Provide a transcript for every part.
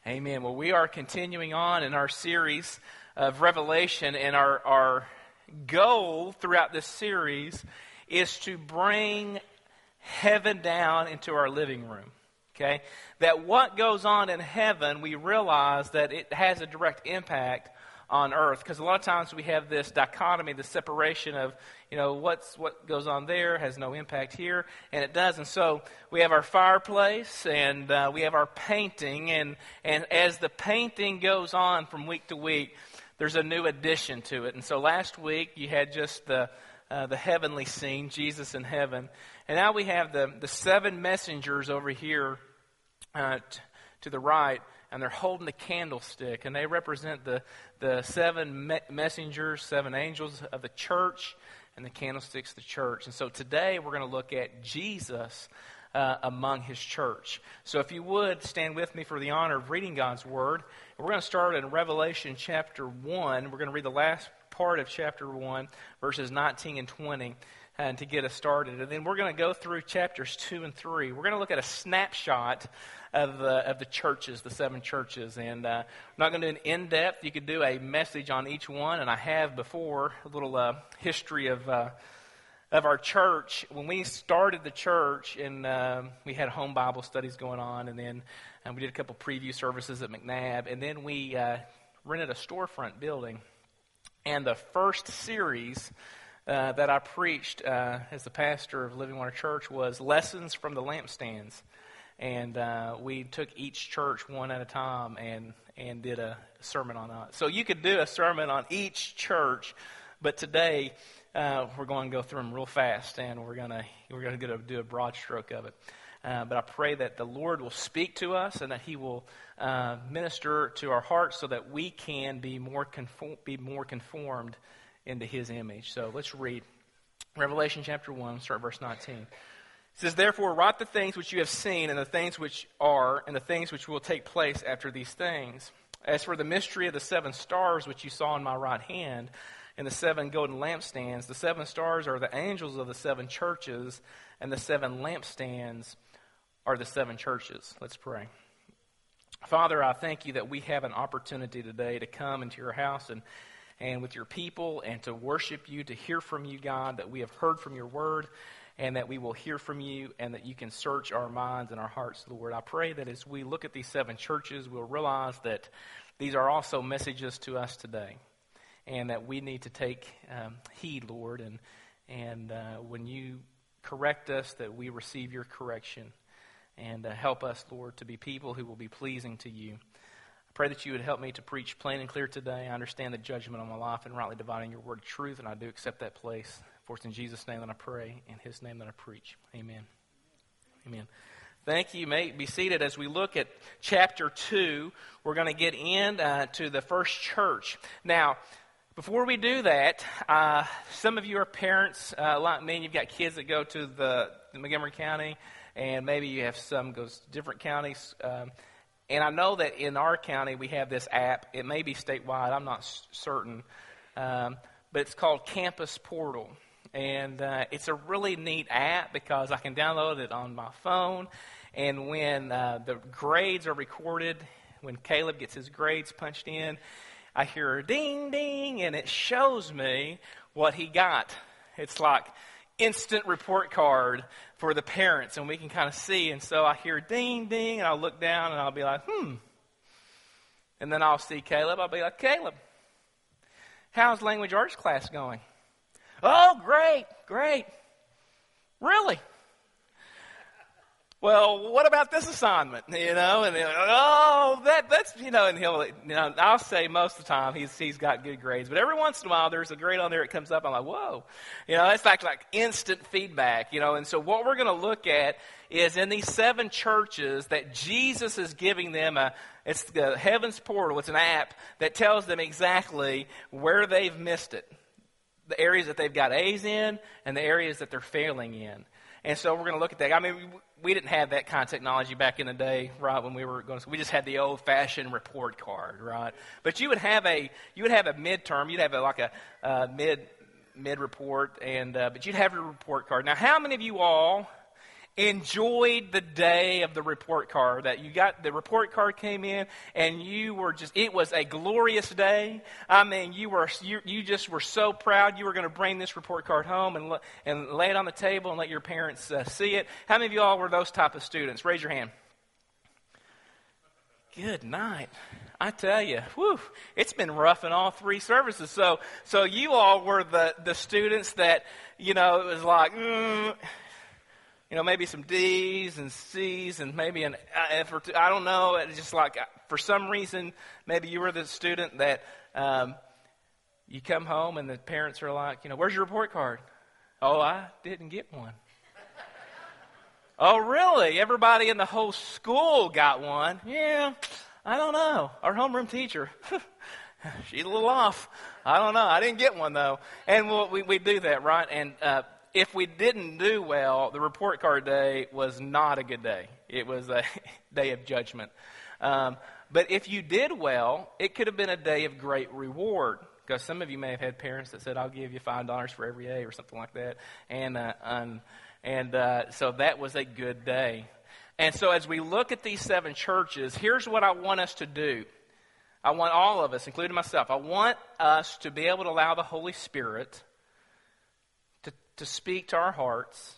Amen. Well, we are continuing on in our series of Revelation, and our goal throughout this series is to bring heaven down into our living room. Okay? That what goes on in heaven, we realize that it has a direct impact on earth, because a lot of times we have this dichotomy, the separation of, what goes on there has no impact here, and it does. And so we have our fireplace, and we have our painting, and as the painting goes on from week to week, there's a new addition to it. And so last week you had just the heavenly scene, Jesus in heaven, and now we have the seven messengers over here to the right, and they're holding the candlestick, and they represent the seven messengers, seven angels of the church, and the candlestick's the church. And so today we're going to look at Jesus among his church. So if you would, stand with me for the honor of reading God's Word. We're going to start in Revelation chapter 1. We're going to read the last part of chapter 1, verses 19 and 20. And to get us started. And then we're going to go through chapters 2 and 3. We're going to look at a snapshot of the churches, the seven churches. And I'm not going to do an in-depth. You could do a message on each one. And I have before a little history of our church. When we started the church, and we had home Bible studies going on. And then we did a couple preview services at McNabb. And then we rented a storefront building. And the first series that I preached as the pastor of Living Water Church was Lessons from the Lampstands. And we took each church one at a time and did a sermon on it. So you could do a sermon on each church, but today we're going to go through them real fast, and we're going to do a broad stroke of it. But I pray that the Lord will speak to us and that he will minister to our hearts so that we can be more conformed into his image. So let's read Revelation chapter 1, start verse 19. It says, "Therefore write the things which you have seen, and the things which are, and the things which will take place after these things. As for the mystery of the seven stars which you saw in my right hand, and the seven golden lampstands, the seven stars are the angels of the seven churches, and the seven lampstands are the seven churches." Let's pray. Father, I thank you that we have an opportunity today to come into your house and with your people, and to worship you, to hear from you, God, that we have heard from your word, and that we will hear from you, and that you can search our minds and our hearts, Lord. I pray that as we look at these seven churches, we'll realize that these are also messages to us today, and that we need to take heed, Lord, and when you correct us, that we receive your correction, and help us, Lord, to be people who will be pleasing to you. I pray that you would help me to preach plain and clear today. I understand the judgment on my life and rightly dividing your word of truth, and I do accept that place. For it's in Jesus' name that I pray, in his name that I preach. Amen. Amen. Thank you. You may be seated as we look at chapter 2. We're going to get into the first church. Now, before we do that, some of you are parents like me, and you've got kids that go to the Montgomery County, and maybe you have some goes to different counties. And I know that in our county we have this app. It may be statewide. I'm not certain. But it's called Campus Portal. And it's a really neat app because I can download it on my phone. And when the grades are recorded, when Caleb gets his grades punched in, I hear a ding, ding, and it shows me what he got. It's like instant report card for the parents, and we can kind of see. And so I hear ding, ding, and I'll look down, and I'll be like, And then I'll see Caleb. I'll be like, "Caleb, how's language arts class going?" "Oh, great. Really? Well, what about this assignment?" And that's and he'll, I'll say most of the time he's got good grades, but every once in a while there's a grade on there that comes up. I'm like, whoa, it's like instant feedback, And so what we're going to look at is in these seven churches that Jesus is giving them it's the Heaven's Portal. It's an app that tells them exactly where they've missed it, the areas that they've got A's in, and the areas that they're failing in. And so we're going to look at that. I mean, we didn't have that kind of technology back in the day, right? When we were going to school, we just had the old-fashioned report card, right? But you would have a midterm. You'd have a mid report, and but you'd have your report card. Now, how many of you all enjoyed the day of the report card, that you got the report card came in and you were just, it was a glorious day. I mean, you just were so proud you were going to bring this report card home and lay it on the table and let your parents see it. How many of you all were those type of students? Raise your hand. Good night. I tell you, whew, it's been rough in all three services. So you all were the students that, it was like, maybe some D's and C's and maybe an F or two. I don't know. It's just like, for some reason, maybe you were the student that you come home and the parents are like, where's your report card? Oh, I didn't get one. Oh, really? Everybody in the whole school got one? Yeah, I don't know. Our homeroom teacher, she's a little off. I don't know. I didn't get one, though. And we do that, right? And if we didn't do well, the report card day was not a good day. It was a day of judgment. But if you did well, it could have been a day of great reward. Because some of you may have had parents that said, I'll give you $5 for every A or something like that. And so that was a good day. And so as we look at these 7 churches, here's what I want us to do. I want all of us, including myself, I want us to be able to allow the Holy Spirit to speak to our hearts,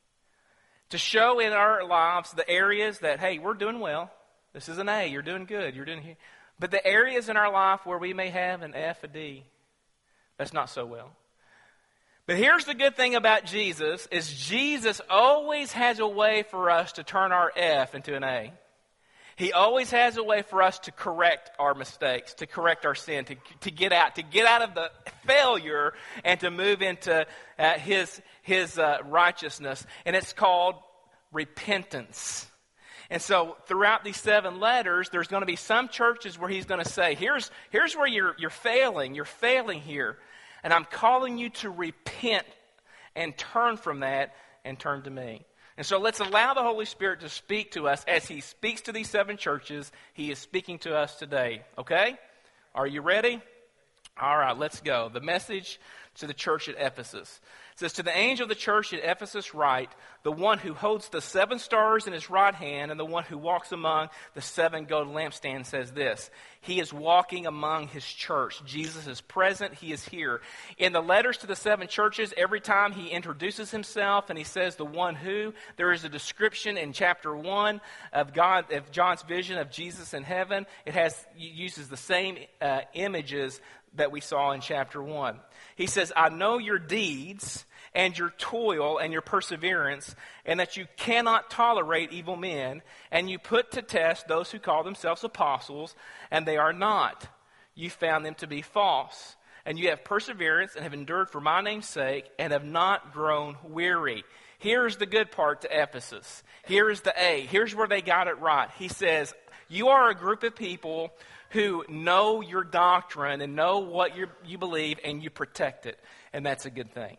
to show in our lives the areas that, hey, we're doing well. This is an A. You're doing good. You're doing here. But the areas in our life where we may have an F, a D, that's not so well. But here's the good thing about Jesus, is Jesus always has a way for us to turn our F into an A. He always has a way for us to correct our mistakes, to correct our sin, to get out of the failure and to move into His righteousness. And it's called repentance. And so throughout these 7 letters, there's going to be some churches where He's going to say, here's where you're failing. You're failing here. And I'm calling you to repent and turn from that and turn to me. And so let's allow the Holy Spirit to speak to us as He speaks to these 7 churches. He is speaking to us today. Okay? Are you ready? All right, let's go. The message to the church at Ephesus. It says, to the angel of the church at Ephesus write, the one who holds the 7 stars in his right hand and the one who walks among the 7 gold lampstands says this. He is walking among His church. Jesus is present. He is here. In the letters to the 7 churches, every time He introduces Himself and He says the one who, there is a description in chapter 1 of John's vision of Jesus in heaven. It uses the same images that we saw in chapter 1. He says, I know your deeds and your toil and your perseverance, and that you cannot tolerate evil men, and you put to test those who call themselves apostles, and they are not. You found them to be false. And you have perseverance and have endured for my name's sake, and have not grown weary. Here's the good part to Ephesus. Here is the A. Here's where they got it right. He says, you are a group of people who know your doctrine and know what you believe, and you protect it. And that's a good thing.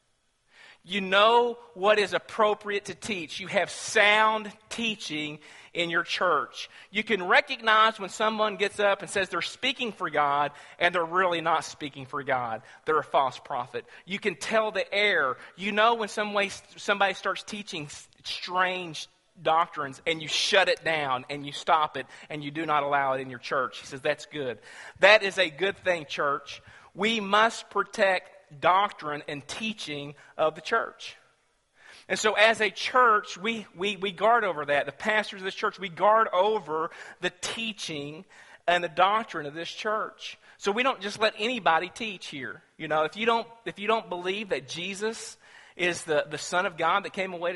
You know what is appropriate to teach. You have sound teaching in your church. You can recognize when someone gets up and says they're speaking for God and they're really not speaking for God. They're a false prophet. You can tell the air. You know when somebody starts teaching strange doctrines and you shut it down and you stop it and you do not allow it in your church. He says that's good. That is a good thing, church. We must protect doctrine and teaching of the church. And so as a church, we guard over that. The pastors of this church, we guard over the teaching and the doctrine of this church. So we don't just let anybody teach here. You know, if you don't believe that Jesus is the Son of God that came to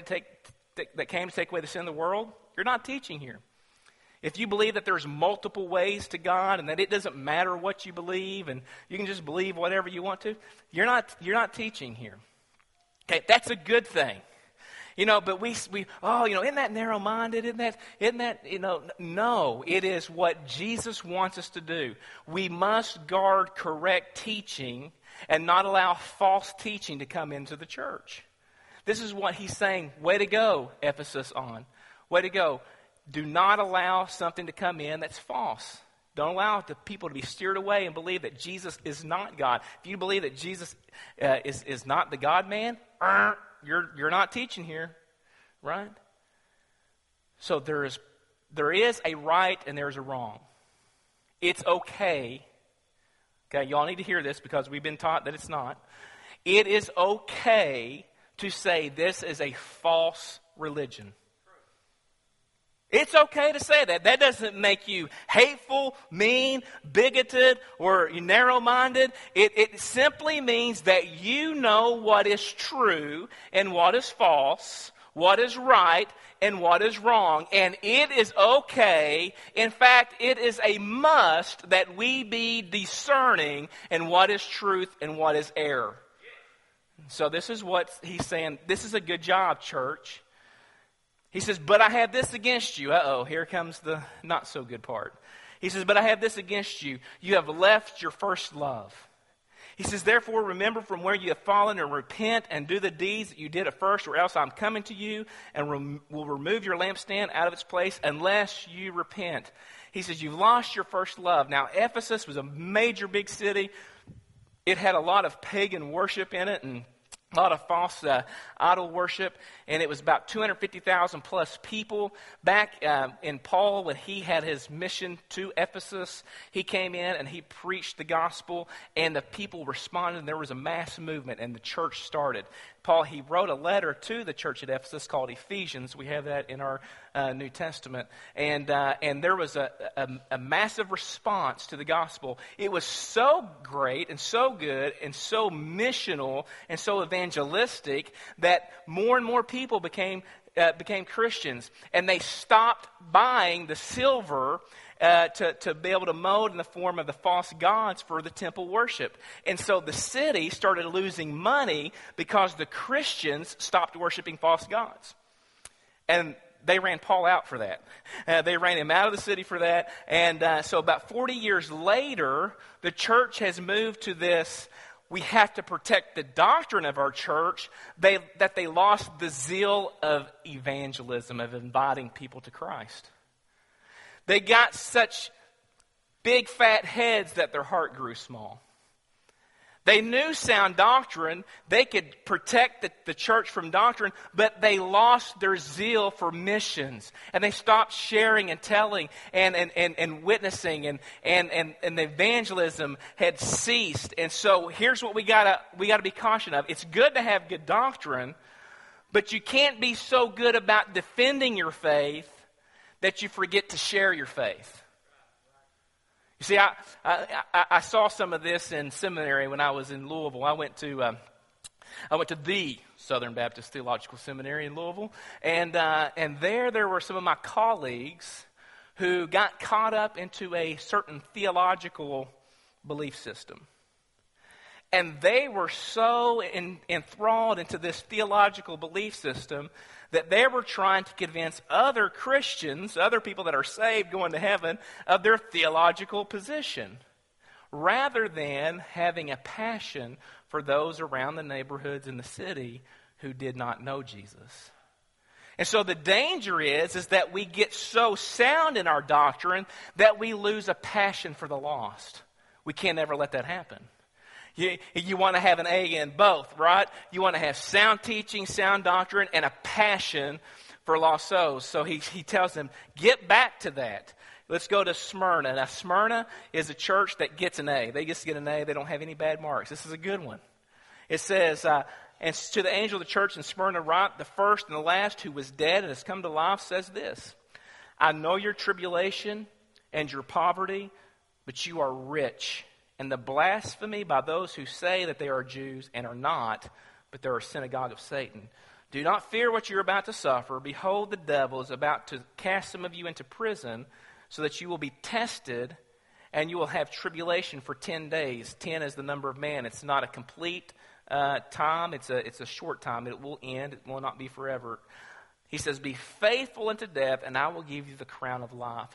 take away the sin of the world, you're not teaching here. If you believe that there's multiple ways to God and that it doesn't matter what you believe and you can just believe whatever you want to, you're not teaching here. Okay, that's a good thing. You know, but isn't that narrow-minded? Isn't that, no, it is what Jesus wants us to do. We must guard correct teaching and not allow false teaching to come into the church. This is what he's saying. Way to go, Ephesus on. Way to go. Do not allow something to come in that's false. Don't allow the people to be steered away and believe that Jesus is not God. If you believe that Jesus is not the God-man, you're not teaching here. right? So there is a right and there's a wrong. It's okay. Okay, y'all need to hear this because we've been taught that it's not. It is okay to say this is a false religion. It's okay to say that. That doesn't make you hateful, mean, bigoted, or narrow-minded. It simply means that you know what is true and what is false, what is right and what is wrong. And it is okay. In fact, it is a must that we be discerning in what is truth and what is error. So this is what he's saying. This is a good job, church. He says, but I have this against you. Uh-oh, here comes the not so good part. He says, but I have this against you. You have left your first love. He says, therefore, remember from where you have fallen and repent and do the deeds that you did at first, or else I'm coming to you and will remove your lampstand out of its place unless you repent. He says, you've lost your first love. Now, Ephesus was a major big city. It had a lot of pagan worship in it and a lot of false idol worship, and it was about 250,000 plus people. Back in Paul, when he had his mission to Ephesus, he came in and he preached the gospel, and the people responded, and there was a mass movement, and the church started. Paul, he wrote a letter to the church at Ephesus called Ephesians. We have that in our New Testament. And there was a massive response to the gospel. It was so great and so good and so missional and so evangelistic that more and more people became Christians. And they stopped buying the silver to be able to mold in the form of the false gods for the temple worship. And so the city started losing money because the Christians stopped worshiping false gods. And they ran Paul out for that. They ran him out of the city for that. And so about 40 years later, the church has moved to this, we have to protect the doctrine of our church, that they lost the zeal of evangelism, of inviting people to Christ. They got such big fat heads that their heart grew small. They knew sound doctrine. They could protect the church from doctrine, but they lost their zeal for missions. And they stopped sharing and telling and witnessing, and the evangelism had ceased. And so here's what we gotta be cautious of. It's good to have good doctrine, but you can't be so good about defending your faith that you forget to share your faith. You see, I saw some of this in seminary when I was in Louisville. I went to the Southern Baptist Theological Seminary in Louisville, and there were some of my colleagues who got caught up into a certain theological belief system. And they were so enthralled into this theological belief system that they were trying to convince other Christians, other people that are saved going to heaven, of their theological position, rather than having a passion for those around the neighborhoods in the city who did not know Jesus. And so the danger is that we get so sound in our doctrine that we lose a passion for the lost. We can't ever let that happen. You want to have an A in both, right? You want to have sound teaching, sound doctrine, and a passion for lost souls. So he tells them, get back to that. Let's go to Smyrna. Now, Smyrna is a church that gets an A. They just get an A. They don't have any bad marks. This is a good one. It says, and to the angel of the church in Smyrna write, the first and the last who was dead and has come to life says this, I know your tribulation and your poverty, but you are rich. And the blasphemy by those who say that they are Jews and are not, but they are a synagogue of Satan. Do not fear what you're about to suffer. Behold, the devil is about to cast some of you into prison so that you will be tested and you will have tribulation for 10 days. 10 is the number of man. It's not a complete time. It's a short time. It will end. It will not be forever. He says, be faithful unto death and I will give you the crown of life.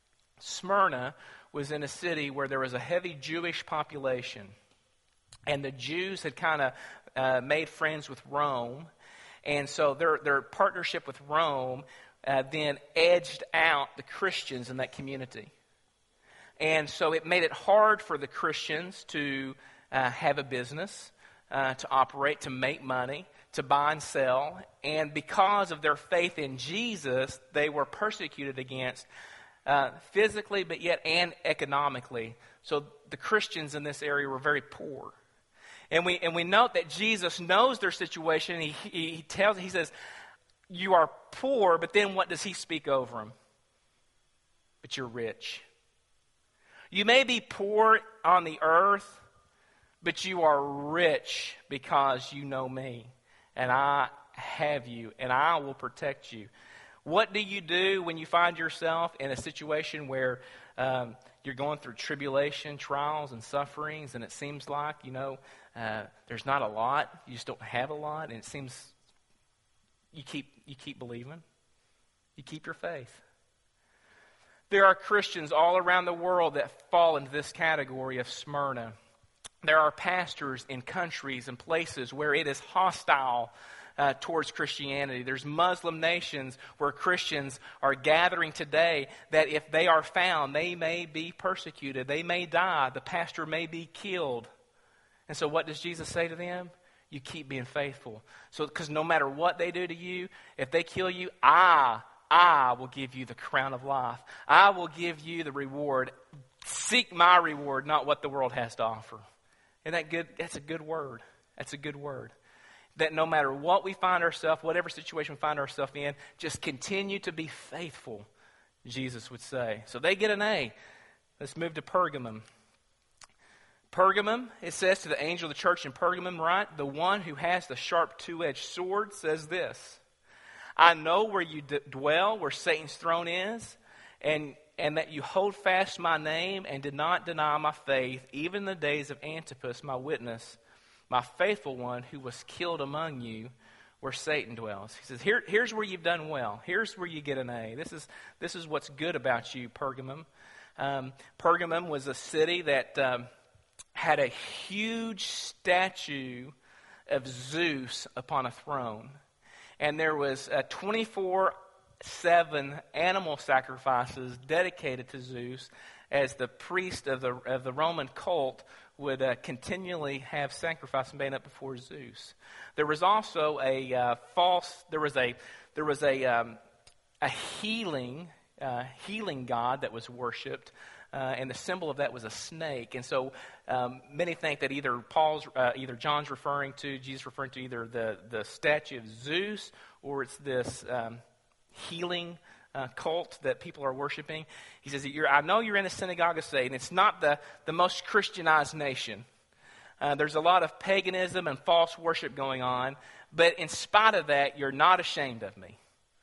Smyrna was in a city where there was a heavy Jewish population. And the Jews had kind of made friends with Rome. And so their partnership with Rome then edged out the Christians in that community. And so it made it hard for the Christians to have a business, to operate, to make money, to buy and sell. And because of their faith in Jesus, they were persecuted against physically, but yet and economically. So the Christians in this area were very poor. And we note that Jesus knows their situation. He says, you are poor, but then what does he speak over them? But you're rich. You may be poor on the earth, but you are rich because you know me, and I have you, and I will protect you. What do you do when you find yourself in a situation where you're going through tribulation, trials, and sufferings, and it seems like, there's not a lot, you just don't have a lot, and it seems you keep believing, you keep your faith. There are Christians all around the world that fall into this category of Smyrna. There are pastors in countries and places where it is hostile towards Christianity. There's Muslim nations where Christians are gathering today that if they are found, they may be persecuted. They may die. The pastor may be killed. And so what does Jesus say to them? You keep being faithful. So, because no matter what they do to you, if they kill you, I will give you the crown of life. I will give you the reward. Seek my reward, not what the world has to offer. Isn't that good? That's a good word. That's a good word. That no matter what we find ourselves, whatever situation we find ourselves in, just continue to be faithful, Jesus would say. So they get an A. Let's move to Pergamum. Pergamum, it says to the angel of the church in Pergamum, right? The one who has the sharp two-edged sword says this. I know where you dwell, where Satan's throne is, and that you hold fast my name and did not deny my faith, even in the days of Antipas, my witness, my faithful one who was killed among you, where Satan dwells. He says, here's where you've done well. Here's where you get an A. This is what's good about you, Pergamum. Pergamum was a city that had a huge statue of Zeus upon a throne. And there was 24/7 animal sacrifices dedicated to Zeus, as the priest of the Roman cult would continually have sacrifices made up before Zeus. There was also a healing god that was worshipped. And the symbol of that was a snake. And so many think that either John's referring to, Jesus referring to either the statue of Zeus, or it's this healing cult that people are worshiping. He says, I know you're in the synagogue of Satan. It's not the most Christianized nation. There's a lot of paganism and false worship going on. But in spite of that, you're not ashamed of me.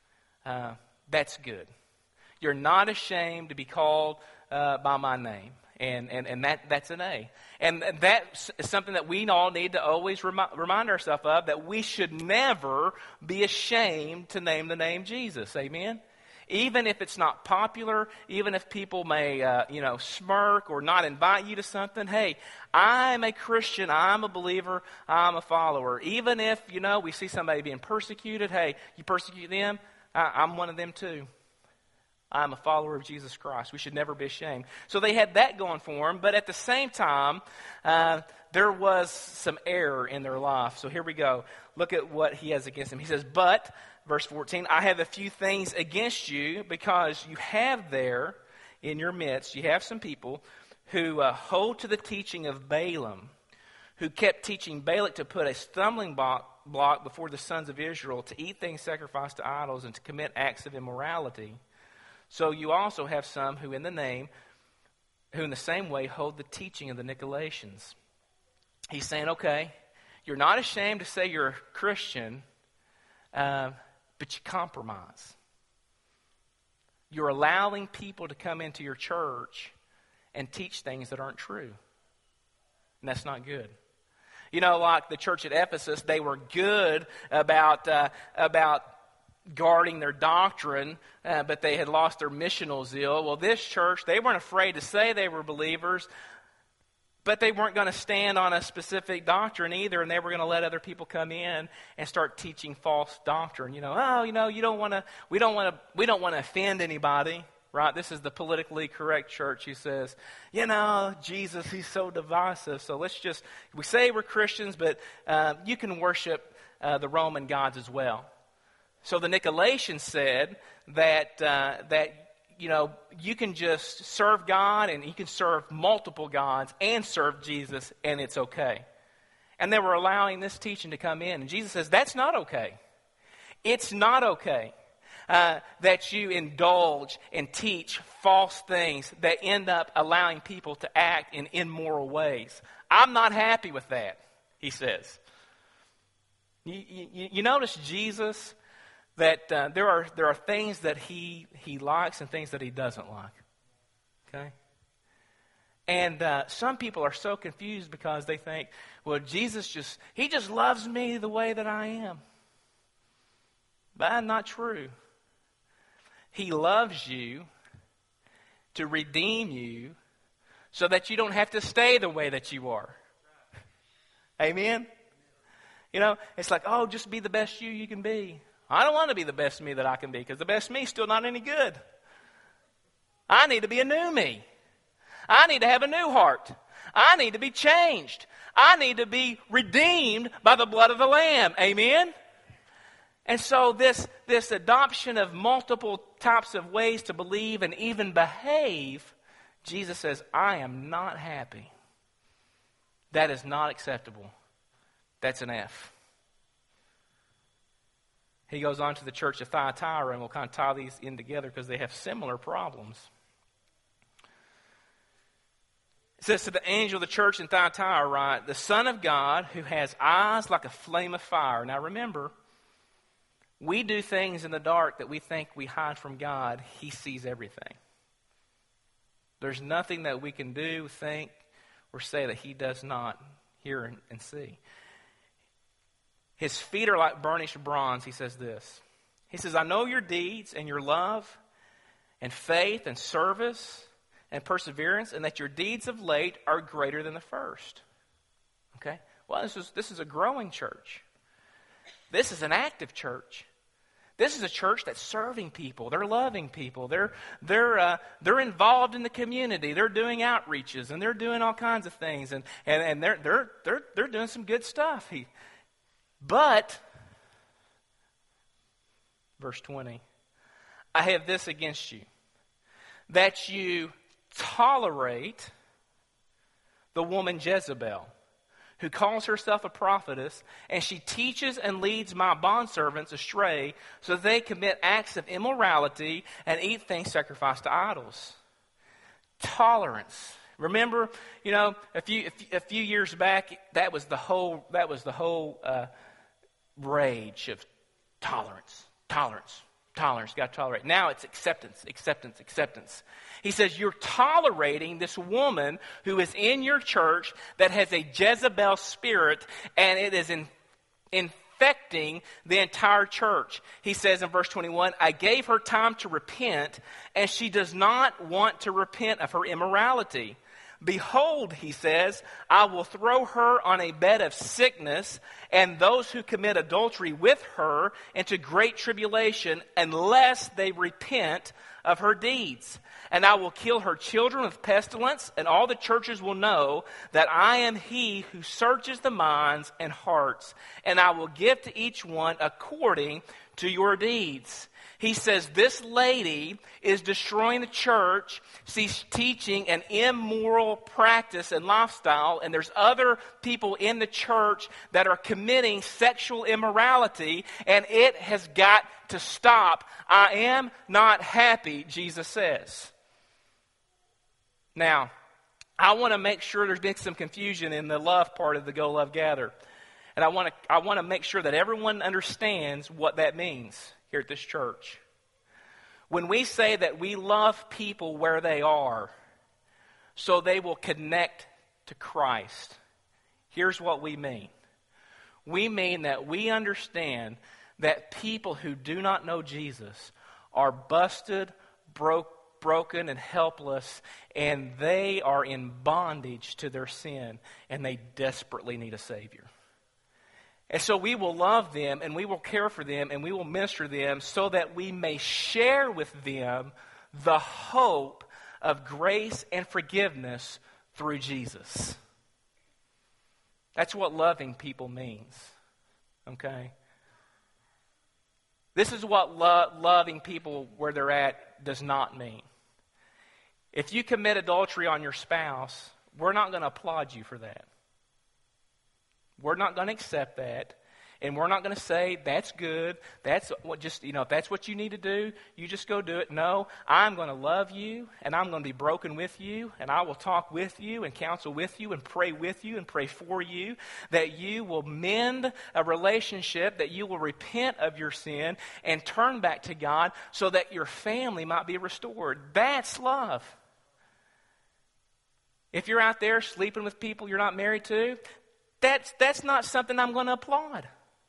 That's good. You're not ashamed to be called by my name. And that's an A. And that's something that we all need to always remind ourselves of, that we should never be ashamed to name the name Jesus. Amen? Even if it's not popular, even if people may smirk or not invite you to something, hey, I'm a Christian, I'm a believer, I'm a follower. Even if, we see somebody being persecuted, hey, you persecute them, I'm one of them too. I'm a follower of Jesus Christ. We should never be ashamed. So they had that going for them, but at the same time, there was some error in their life. So here we go. Look at what he has against them. He says, but, verse 14, I have a few things against you, because you have there in your midst, you have some people who hold to the teaching of Balaam, who kept teaching Balak to put a stumbling block before the sons of Israel, to eat things sacrificed to idols and to commit acts of immorality. So you also have some who in the same way hold the teaching of the Nicolaitans. He's saying, okay, you're not ashamed to say you're a Christian, but you compromise. You're allowing people to come into your church and teach things that aren't true. And that's not good. Like the church at Ephesus, they were good about guarding their doctrine, but they had lost their missional zeal. Well, this church, they weren't afraid to say they were believers, but they weren't going to stand on a specific doctrine either, and they were going to let other people come in and start teaching false doctrine. We don't want to offend anybody, right? This is the politically correct church who says, Jesus, he's so divisive, so we say we're Christians, but you can worship the Roman gods as well. So the Nicolaitans said that you can just serve God and you can serve multiple gods and serve Jesus, and it's okay. And they were allowing this teaching to come in. And Jesus says, that's not okay. It's not okay that you indulge and teach false things that end up allowing people to act in immoral ways. I'm not happy with that, he says. You notice Jesus, that there are things that he likes and things that he doesn't like. Okay? And some people are so confused because they think, well, Jesus he just loves me the way that I am. But that's not true. He loves you to redeem you so that you don't have to stay the way that you are. Amen? It's like, oh, just be the best you can be. I don't want to be the best me that I can be because the best me is still not any good. I need to be a new me. I need to have a new heart. I need to be changed. I need to be redeemed by the blood of the Lamb. Amen? And so this adoption of multiple types of ways to believe and even behave, Jesus says, I am not happy. That is not acceptable. That's an F. He goes on to the church of Thyatira, and we'll kind of tie these in together because they have similar problems. It says to the angel of the church in Thyatira, write, the Son of God who has eyes like a flame of fire. Now remember, we do things in the dark that we think we hide from God. He sees everything. There's nothing that we can do, think, or say that he does not hear and see. His feet are like burnished bronze, he says this. He says, I know your deeds and your love and faith and service and perseverance, and that your deeds of late are greater than the first. Okay? Well, this is a growing church. This is an active church. This is a church that's serving people. They're loving people. They're involved in the community. They're doing outreaches and they're doing all kinds of things, and they're doing some good stuff. But, verse 20, I have this against you, that you tolerate the woman Jezebel, who calls herself a prophetess, and she teaches and leads my bondservants astray, so they commit acts of immorality and eat things sacrificed to idols. Tolerance. Remember, a few years back, that was the whole rage of tolerance. Got to tolerate. Now it's acceptance. He says, you're tolerating this woman who is in your church that has a Jezebel spirit, and it is infecting the entire church. He says in verse 21, I gave her time to repent, and she does not want to repent of her immorality. Behold, he says, I will throw her on a bed of sickness, and those who commit adultery with her into great tribulation, unless they repent of her deeds. And I will kill her children with pestilence, and all the churches will know that I am he who searches the minds and hearts, and I will give to each one according to your deeds. He says this lady is destroying the church. She's teaching an immoral practice and lifestyle, and there's other people in the church that are committing sexual immorality, and it has got to stop. I am not happy, Jesus says. Now, I want to make sure there's been some confusion in the love part of the Go Love Gather. And I want to make sure that everyone understands what that means here at this church. When we say that we love people where they are, so they will connect to Christ, here's what we mean. We mean that we understand that people who do not know Jesus are busted, broken, and helpless, and they are in bondage to their sin, and they desperately need a Savior. And so we will love them, and we will care for them, and we will minister to them so that we may share with them the hope of grace and forgiveness through Jesus. That's what loving people means. Okay? This is what loving people where they're at does not mean. If you commit adultery on your spouse, we're not going to applaud you for that. We're not going to accept that. And we're not going to say, that's good, that's what if that's what you need to do, you just go do it. No, I'm going to love you, and I'm going to be broken with you, and I will talk with you and counsel with you and pray with you and pray for you, that you will mend a relationship, that you will repent of your sin and turn back to God so that your family might be restored. That's love. If you're out there sleeping with people you're not married to, that's not something I'm going to applaud.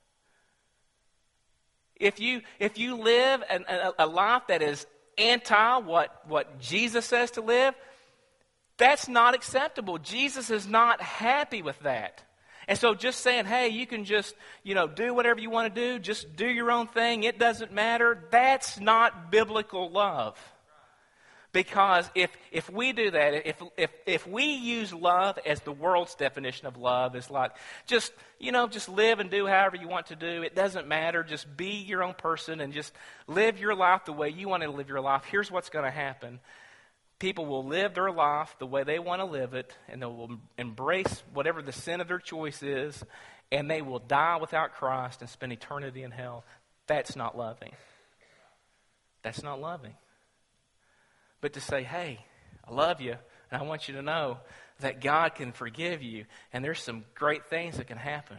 If you live a life that is anti what Jesus says to live, that's not acceptable. Jesus is not happy with that. And so just saying, hey, you can just, do whatever you want to do, just do your own thing, it doesn't matter, that's not biblical love. Because if we do that, if we use love as the world's definition of love, it's like just live and do however you want to do. It doesn't matter. Just be your own person and just live your life the way you want to live your life. Here's what's going to happen. People will live their life the way they want to live it, and they will embrace whatever the sin of their choice is, and they will die without Christ and spend eternity in hell. That's not loving. That's not loving. But to say, hey, I love you, and I want you to know that God can forgive you, and there's some great things that can happen.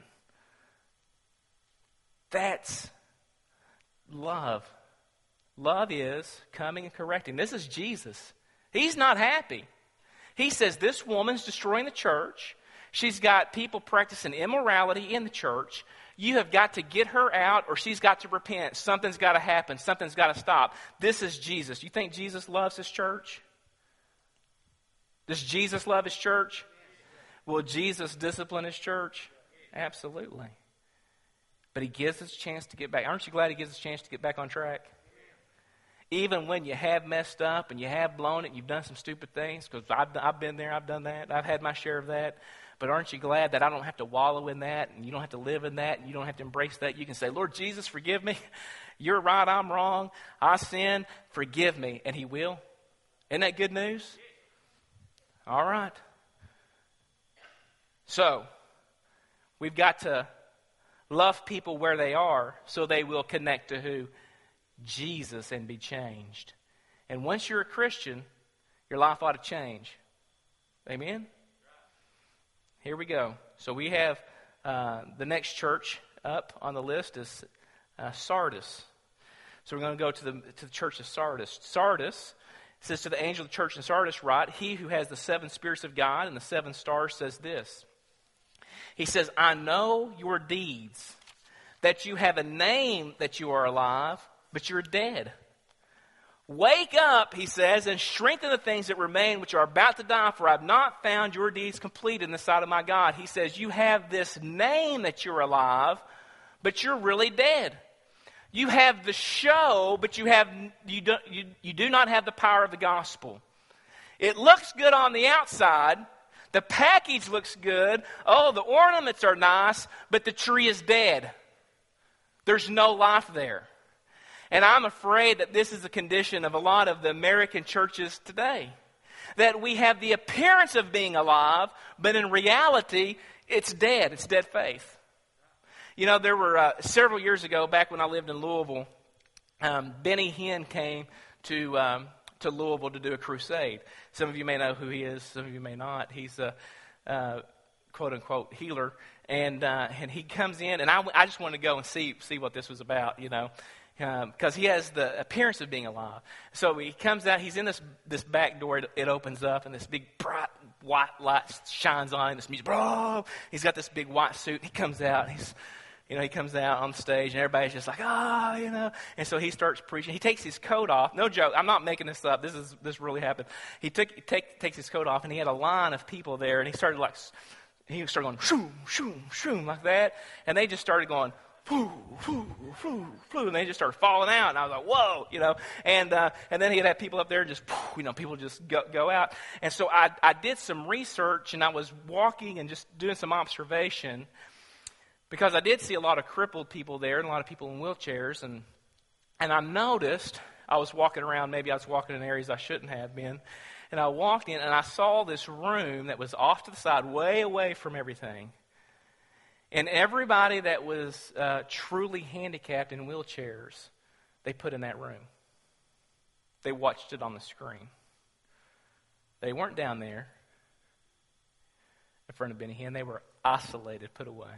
That's love. Love is coming and correcting. This is Jesus. He's not happy. He says this woman's destroying the church. She's got people practicing immorality in the church. You have got to get her out, or she's got to repent. Something's got to happen. Something's got to stop. This is Jesus. You think Jesus loves his church? Does Jesus love his church? Will Jesus discipline his church? Absolutely. But he gives us a chance to get back. Aren't you glad he gives us a chance to get back on track? Even when you have messed up and you have blown it and you've done some stupid things, because I've been there, I've done that, I've had my share of that. But aren't you glad that I don't have to wallow in that, and you don't have to live in that, and you don't have to embrace that? You can say, Lord Jesus, forgive me. You're right, I'm wrong. I sinned. Forgive me. And he will. Isn't that good news? All right. So, we've got to love people where they are so they will connect to who? Jesus, and be changed. And once you're a Christian, your life ought to change. Amen? Here we go. So we have the next church up on the list is Sardis. So we're going to go to the church of Sardis. Sardis says to the angel of the church in Sardis, write, he who has the 7 spirits of God and the 7 stars says this. He says, I know your deeds, that you have a name that you are alive, but you're dead. Wake up, he says, and strengthen the things that remain which are about to die, for I have not found your deeds completed in the sight of my God. He says, you have this name that you're alive, but you're really dead. You have the show, but you do not have the power of the gospel. It looks good on the outside. The package looks good. Oh, the ornaments are nice, but the tree is dead. There's no life there. And I'm afraid that this is the condition of a lot of the American churches today. That we have the appearance of being alive, but in reality, it's dead. It's dead faith. There were several years ago, back when I lived in Louisville, Benny Hinn came to Louisville to do a crusade. Some of you may know who he is. Some of you may not. He's a quote-unquote healer. And he comes in, and I just wanted to go and see what this was about, because he has the appearance of being alive. So he comes out, he's in this back door, it opens up, and this big bright white light shines on him, this music, he's got this big white suit, he comes out, he comes out on stage, and everybody's just like, and so he starts preaching. He takes his coat off, no joke, I'm not making this up, this really happened. He takes his coat off, and he had a line of people there, and he started going, shoom, shoom, shoom, like that, and they just started going, foo, foo, foo, foo, and they just started falling out, and I was like, whoa, and then he'd have people up there just, people just go out, and so I did some research, and I was walking and just doing some observation. Because I did see a lot of crippled people there and a lot of people in wheelchairs. And I noticed, I was walking around, maybe I was walking in areas I shouldn't have been. And I walked in and I saw this room that was off to the side, way away from everything. And everybody that was truly handicapped in wheelchairs, they put in that room. They watched it on the screen. They weren't down there in front of Benny Hinn. They were isolated, put away.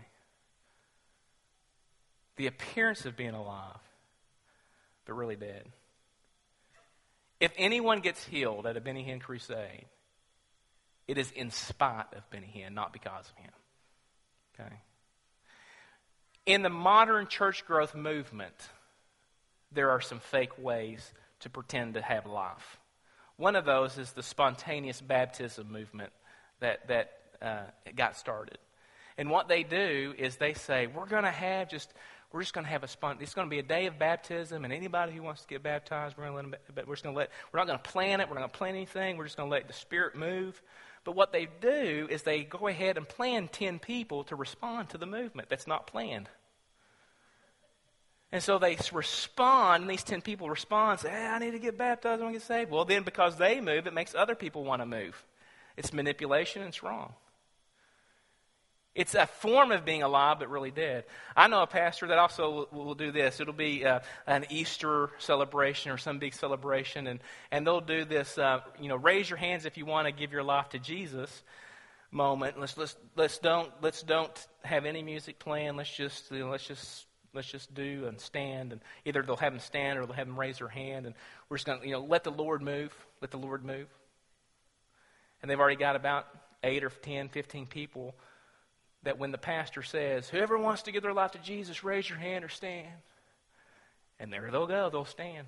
The appearance of being alive, but really dead. If anyone gets healed at a Benny Hinn crusade, it is in spite of Benny Hinn, not because of him. Okay. In the modern church growth movement, there are some fake ways to pretend to have life. One of those is the spontaneous baptism movement that got started. And what they do is they say, we're just going to have it's going to be a day of baptism, and anybody who wants to get baptized, we're not going to plan it, we're not going to plan anything, we're just going to let the Spirit move. But what they do is they go ahead and plan 10 people to respond to the movement that's not planned. And so they respond, and these 10 people respond, say, hey, I need to get baptized, I want to get saved. Well, then because they move, it makes other people want to move. It's manipulation, and it's wrong. It's a form of being alive, but really dead. I know a pastor that also will do this. It'll be an Easter celebration or some big celebration, and they'll do this, raise your hands if you want to give your life to Jesus moment. Let's don't have any music playing. Let's just do and stand, and either they'll have them stand or they'll have them raise their hand, and we're just going to, let the Lord move. Let the Lord move. And they've already got about 8 or 10, 15 people that when the pastor says, whoever wants to give their life to Jesus, raise your hand or stand. And there they'll go. They'll stand.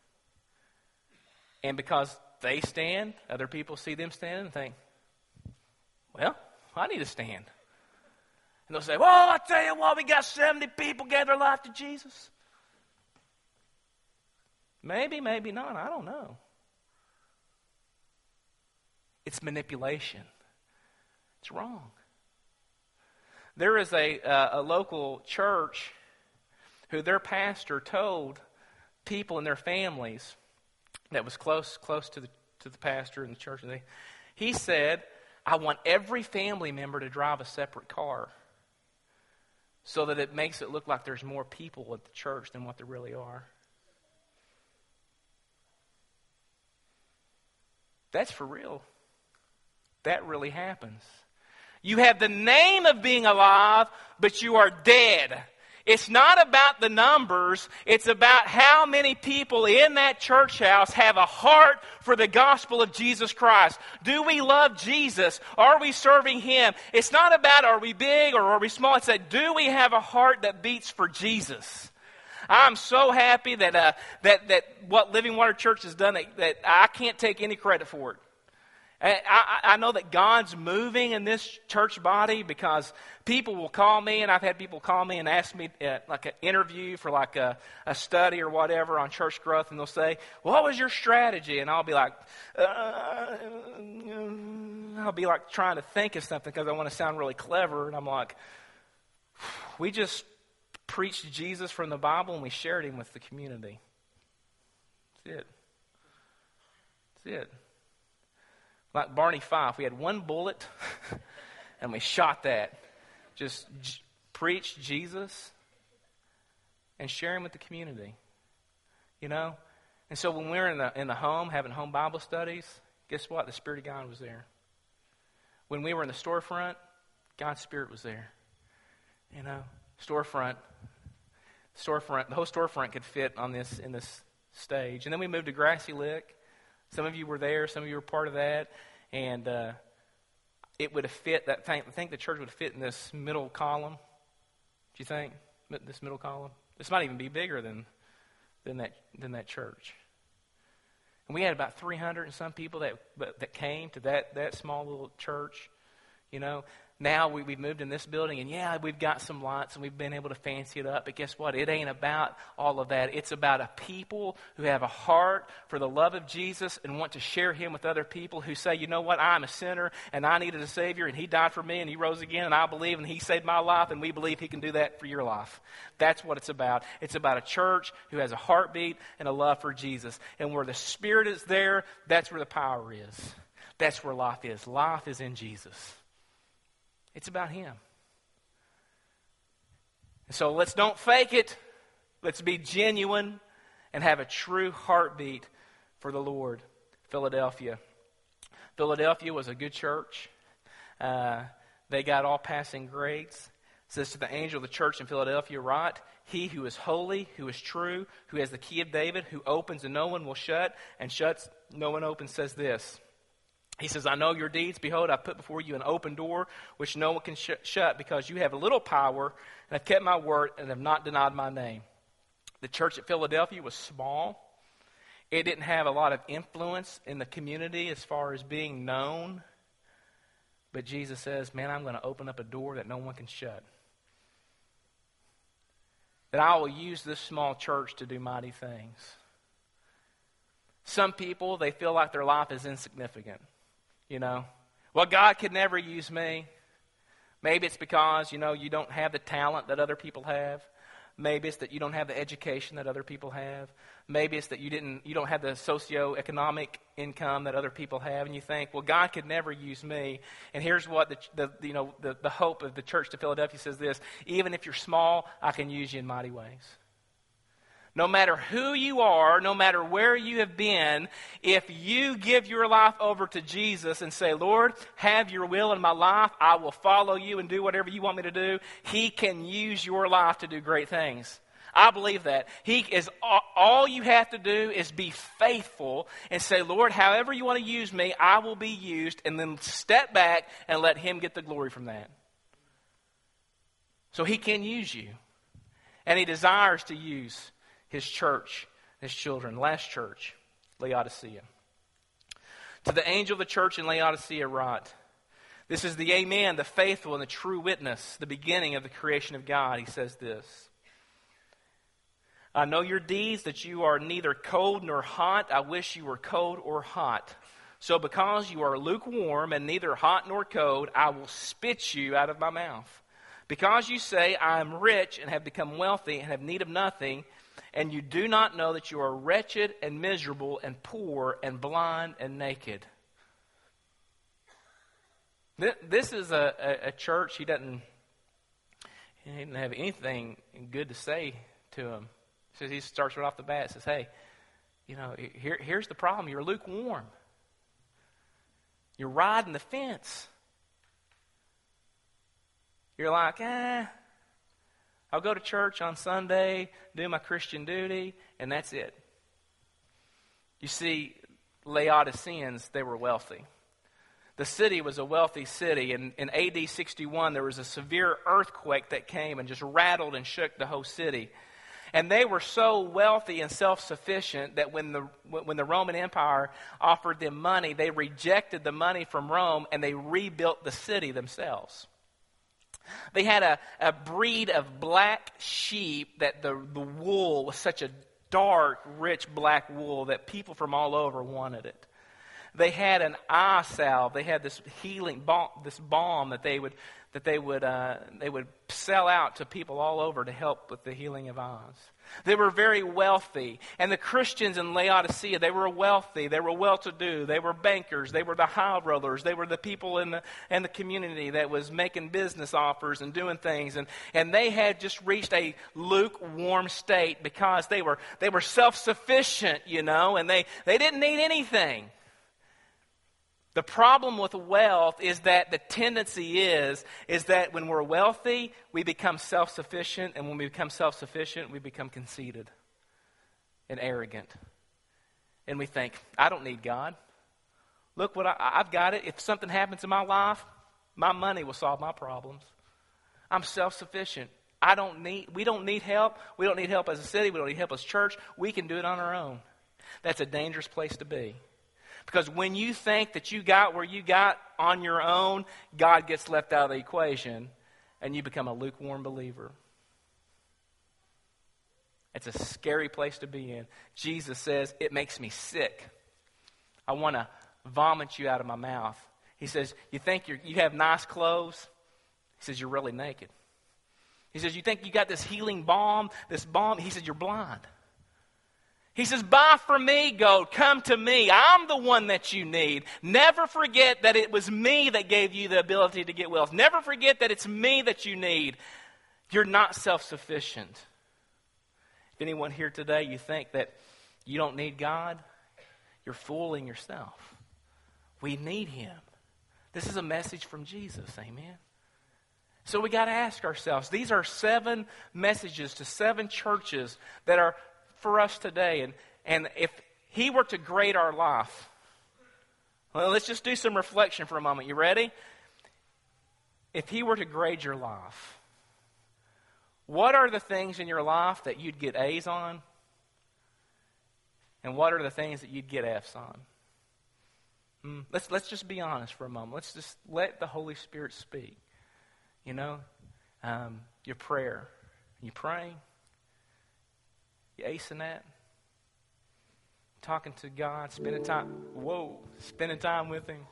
And because they stand, other people see them stand and think, well, I need to stand. And they'll say, well, I tell you what, we got 70 people gave their life to Jesus. Maybe, maybe not. I don't know. It's manipulation. It's wrong. There is a local church who their pastor told people in their families that was close to the pastor in the church. He said, I want every family member to drive a separate car so that it makes it look like there's more people at the church than what there really are. That's for real. That really happens. You have the name of being alive, but you are dead. It's not about the numbers. It's about how many people in that church house have a heart for the gospel of Jesus Christ. Do we love Jesus? Are we serving Him? It's not about are we big or are we small. It's that do we have a heart that beats for Jesus? I'm so happy that what Living Water Church has done that I can't take any credit for it. I know that God's moving in this church body because people will call me, and I've had people call me and ask me like an interview for like a study or whatever on church growth, and they'll say, what was your strategy? And I'll be like trying to think of something because I want to sound really clever, and I'm like, we just preached Jesus from the Bible and we shared Him with the community. That's it. That's it. Like Barney Fife, we had one bullet and we shot that. Just preach Jesus and share Him with the community. You know? And so when we were in the home, having home Bible studies, guess what? The Spirit of God was there. When we were in the storefront, God's Spirit was there. You know? Storefront, the whole storefront could fit in this stage. And then we moved to Grassy Lick. Some of you were there. Some of you were part of that. And it would have fit that thing. I think the church would have fit in this middle column. Do you think? This middle column? This might even be bigger than that church. And we had about 300 and some people that came to that small little church. You know, now we've moved in this building, and yeah, we've got some lights, and we've been able to fancy it up. But guess what? It ain't about all of that. It's about a people who have a heart for the love of Jesus and want to share him with other people who say, you know what, I'm a sinner, and I needed a Savior, and he died for me, and he rose again, and I believe, and he saved my life, and we believe he can do that for your life. That's what it's about. It's about a church who has a heartbeat and a love for Jesus. And where the Spirit is there, that's where the power is. That's where life is. Life is in Jesus. It's about him. So let's don't fake it. Let's be genuine and have a true heartbeat for the Lord. Philadelphia. Philadelphia was a good church. They got all passing grades. It says to the angel of the church in Philadelphia, write, he who is holy, who is true, who has the key of David, who opens and no one will shut, and shuts, no one opens, says this. He says, I know your deeds. Behold, I put before you an open door, which no one can shut, because you have a little power, and have kept my word, and have not denied my name. The church at Philadelphia was small. It didn't have a lot of influence in the community as far as being known. But Jesus says, man, I'm going to open up a door that no one can shut. That I will use this small church to do mighty things. Some people, they feel like their life is insignificant. You know, well, God could never use me. Maybe it's because, you don't have the talent that other people have. Maybe it's that you don't have the education that other people have. Maybe it's that you don't have the socioeconomic income that other people have, and you think, well, God could never use me. And here's what the hope of the church to Philadelphia says this: even if you're small, I can use you in mighty ways. No matter who you are, no matter where you have been, if you give your life over to Jesus and say, Lord, have your will in my life, I will follow you and do whatever you want me to do, he can use your life to do great things. I believe that. All you have to do is be faithful and say, Lord, however you want to use me, I will be used, and then step back and let him get the glory from that. So he can use you. And he desires to use his church, his children. Last church, Laodicea. To the angel of the church in Laodicea write, this is the Amen, the faithful and the true witness, the beginning of the creation of God. He says this: I know your deeds, that you are neither cold nor hot. I wish you were cold or hot. So because you are lukewarm and neither hot nor cold, I will spit you out of my mouth. Because you say, I am rich and have become wealthy and have need of nothing, and you do not know that you are wretched and miserable and poor and blind and naked. This is a church. He didn't have anything good to say to him. So he starts right off the bat. Says, hey, here's the problem. You're lukewarm. You're riding the fence. You're like, I'll go to church on Sunday, do my Christian duty, and that's it. You see, Laodiceans, they were wealthy. The city was a wealthy city. In AD 61, there was a severe earthquake that came and just rattled and shook the whole city. And they were so wealthy and self-sufficient that when the Roman Empire offered them money, they rejected the money from Rome and they rebuilt the city themselves. They had a breed of black sheep that the wool was such a dark, rich black wool that people from all over wanted it. They had an eye salve. They had this healing balm that they would sell out to people all over to help with the healing of eyes. They were very wealthy. And the Christians in Laodicea, they were wealthy. They were well-to-do. They were bankers. They were the high rollers. They were the people in the community that was making business offers and doing things. And they had just reached a lukewarm state because they were self-sufficient, and they didn't need anything. The problem with wealth is that the tendency is that when we're wealthy, we become self-sufficient, and when we become self-sufficient, we become conceited and arrogant. And we think, I don't need God. Look what I've got it. If something happens in my life, my money will solve my problems. I'm self-sufficient. We don't need help. We don't need help as a city. We don't need help as a church. We can do it on our own. That's a dangerous place to be. Because when you think that you got where you got on your own, God gets left out of the equation, and you become a lukewarm believer. It's a scary place to be in. Jesus says, it makes me sick. I want to vomit you out of my mouth. He says, you think you have nice clothes? He says, you're really naked. He says, you think you got this healing balm, this balm? He says, you're blind. He says, buy from me, goat. Come to me. I'm the one that you need. Never forget that it was me that gave you the ability to get wealth. Never forget that it's me that you need. You're not self-sufficient. If anyone here today, you think that you don't need God, you're fooling yourself. We need Him. This is a message from Jesus, amen? So we got to ask ourselves, these are 7 messages to 7 churches that are for us today. And if He were to grade our life, well, let's just do some reflection for a moment. You ready? If He were to grade your life, what are the things in your life that you'd get A's on? And what are the things that you'd get F's on? Let's just be honest for a moment. Let's just let the Holy Spirit speak. You know, your prayer. You praying? You acing that? Talking to God, spending time with Him.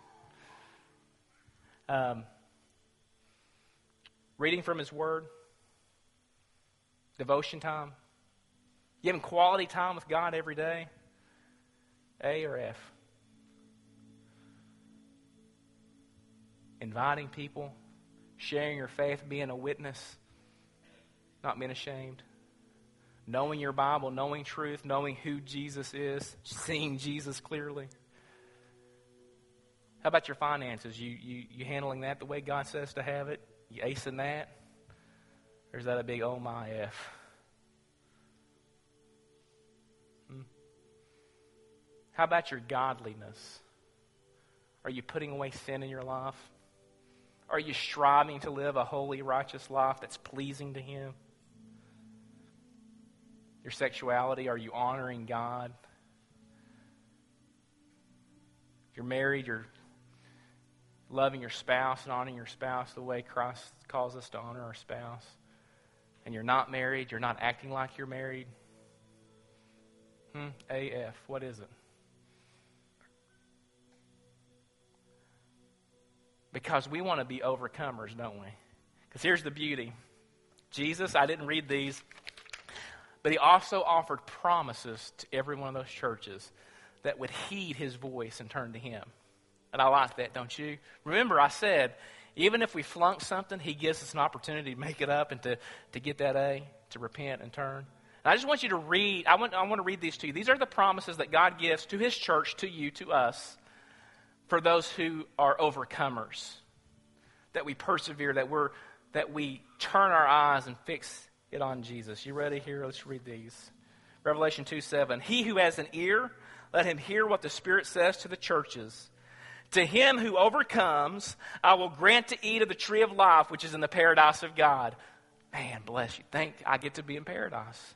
Reading from His Word. Devotion time. You having quality time with God every day? A or F? Inviting people, sharing your faith, being a witness, not being ashamed. Knowing your Bible, knowing truth, knowing who Jesus is, seeing Jesus clearly. How about your finances? You handling that the way God says to have it? You acing that? Or is that a big oh my F? How about your godliness? Are you putting away sin in your life? Are you striving to live a holy, righteous life that's pleasing to Him? Your sexuality, are you honoring God? If you're married, you're loving your spouse and honoring your spouse the way Christ calls us to honor our spouse. And you're not married, you're not acting like you're married. AF, what is it? Because we want to be overcomers, don't we? Because here's the beauty. Jesus, I didn't read these, but He also offered promises to every one of those churches that would heed His voice and turn to Him. And I like that, don't you? Remember, I said, even if we flunk something, He gives us an opportunity to make it up and to get that A, to repent and turn. And I just want you to read, I want to read these to you. These are the promises that God gives to His church, to you, to us, for those who are overcomers. That we persevere, that we turn our eyes and fix it on Jesus. You ready here? Let's read these. Revelation 2:7. He who has an ear, let him hear what the Spirit says to the churches. To him who overcomes, I will grant to eat of the tree of life, which is in the paradise of God. Man, bless you. I get to be in paradise.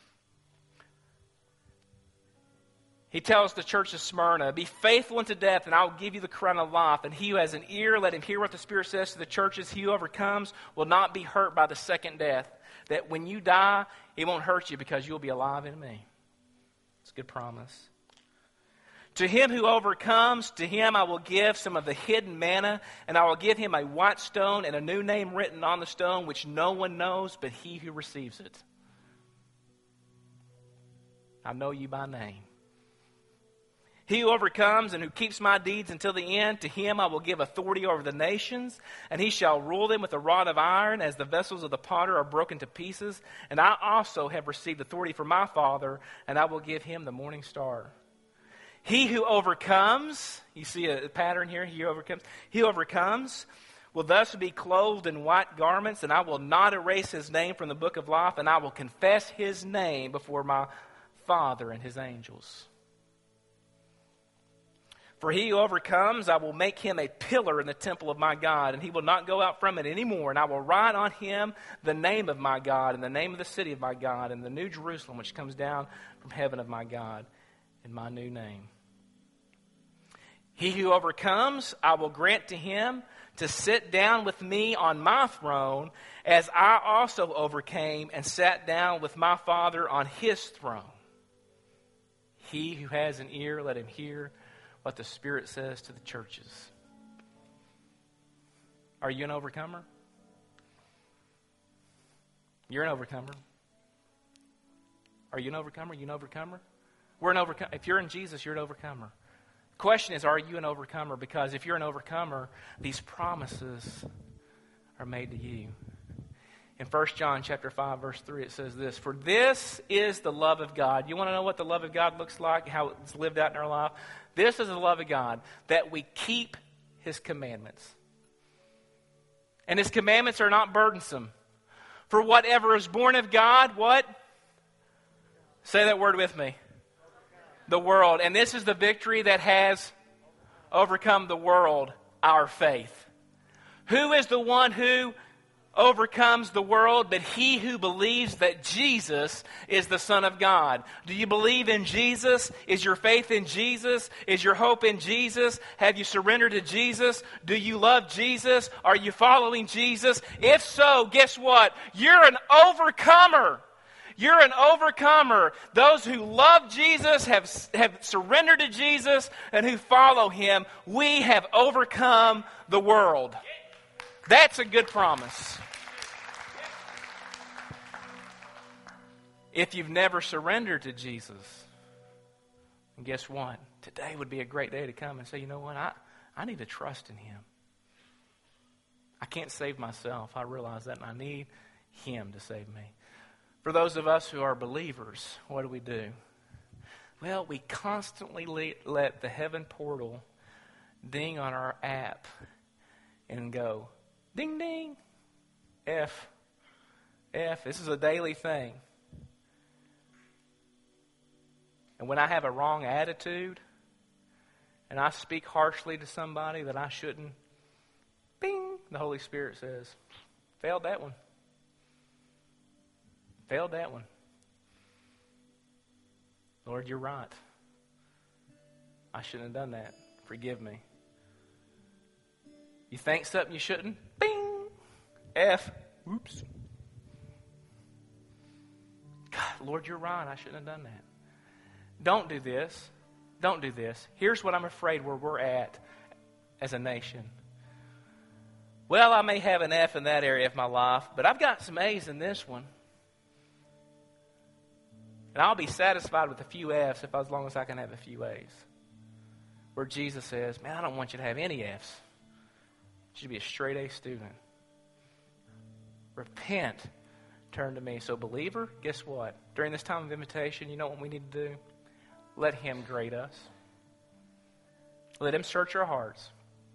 He tells the church of Smyrna, be faithful unto death, and I will give you the crown of life. And he who has an ear, let him hear what the Spirit says to the churches. He who overcomes will not be hurt by the second death. That when you die, it won't hurt you because you'll be alive in me. It's a good promise. To him who overcomes, to him I will give some of the hidden manna, and I will give him a white stone and a new name written on the stone, which no one knows but he who receives it. I know you by name. He who overcomes and who keeps my deeds until the end, to him I will give authority over the nations, and he shall rule them with a rod of iron, as the vessels of the potter are broken to pieces. And I also have received authority from my Father, and I will give him the morning star. He who overcomes, you see a pattern here, he who overcomes will thus be clothed in white garments, and I will not erase his name from the book of life, and I will confess his name before my Father and his angels. For he who overcomes, I will make him a pillar in the temple of my God, and he will not go out from it anymore. And I will write on him the name of my God, and the name of the city of my God, and the new Jerusalem which comes down from heaven of my God, and my new name. He who overcomes, I will grant to him to sit down with me on my throne, as I also overcame and sat down with my Father on his throne. He who has an ear, let him hear what the Spirit says to the churches. Are you an overcomer? You're an overcomer. Are you an overcomer? You an overcomer? We're an overcomer. If you're in Jesus, you're an overcomer. The question is, are you an overcomer? Because if you're an overcomer, these promises are made to you. In 1 John chapter 5, verse 3, it says this, "For this is the love of God." You want to know what the love of God looks like, how it's lived out in our life? This is the love of God, that we keep his commandments. And his commandments are not burdensome. For whatever is born of God, what? Say that word with me. The world. And this is the victory that has overcome the world, our faith. Who is the one who overcomes the world but he who believes that Jesus is the Son of God? Do you believe in Jesus? Is your faith in Jesus? Is your hope in Jesus? Have you surrendered to Jesus? Do you love Jesus? Are you following Jesus? If so, guess what? You're an overcomer. You're an overcomer. Those who love Jesus, have surrendered to Jesus, and who follow him, we have overcome the world. That's a good promise. If you've never surrendered to Jesus, and guess what? Today would be a great day to come and say, you know what? I need to trust in him. I can't save myself. I realize that, and I need him to save me. For those of us who are believers, what do? Well, we constantly let the heaven portal ding on our app and go, ding, ding, F. This is a daily thing. And when I have a wrong attitude and I speak harshly to somebody that I shouldn't, bing, the Holy Spirit says, failed that one. Failed that one. Lord, you're right. I shouldn't have done that. Forgive me. You think something you shouldn't? Bing! F. Oops. God, Lord, you're right. I shouldn't have done that. Don't do this. Don't do this. Here's what I'm afraid where we're at as a nation. Well, I may have an F in that area of my life, but I've got some A's in this one. And I'll be satisfied with a few F's as long as I can have a few A's. Where Jesus says, man, I don't want you to have any F's. You should be a straight A student. Repent. Turn to me. So believer, guess what? During this time of invitation, you know what we need to do? Let him grade us. Let him search our hearts.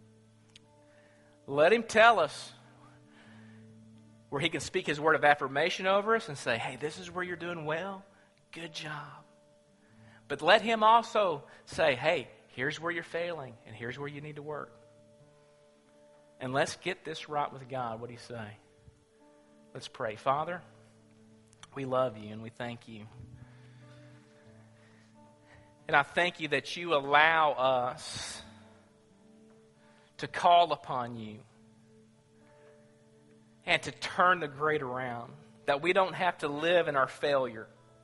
Let him tell us where he can speak his word of affirmation over us and say, hey, this is where you're doing well. Good job. But let him also say, hey, here's where you're failing, and here's where you need to work. And let's get this right with God. What do you say? Let's pray. Father, we love you and we thank you. And I thank you that you allow us to call upon you and to turn the grade around. That we don't have to live in our failure.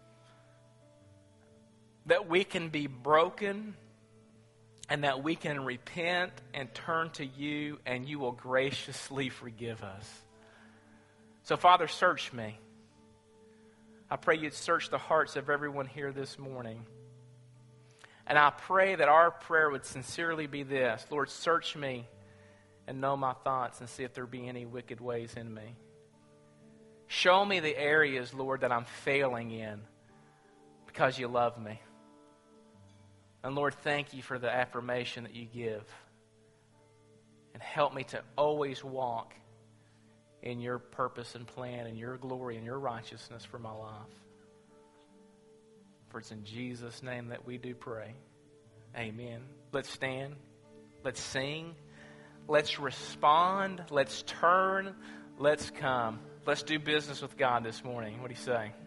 That we can be broken and that we can repent and turn to you and you will graciously forgive us. So, Father, search me. I pray you'd search the hearts of everyone here this morning. And I pray that our prayer would sincerely be this. Lord, search me and know my thoughts and see if there be any wicked ways in me. Show me the areas, Lord, that I'm failing in because you love me. And Lord, thank you for the affirmation that you give. And help me to always walk in your purpose and plan and your glory and your righteousness for my life. For it's in Jesus' name that we do pray. Amen. Let's stand. Let's sing. Let's respond. Let's turn. Let's come. Let's do business with God this morning. What do you say?